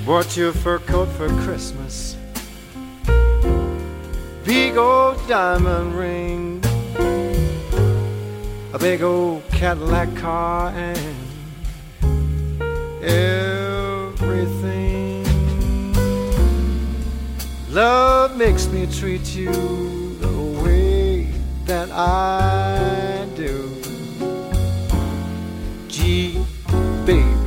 Bought you a fur coat for Christmas, big old diamond ring, a big old Cadillac car, and everything. Love makes me treat you the way that I do. Gee, baby,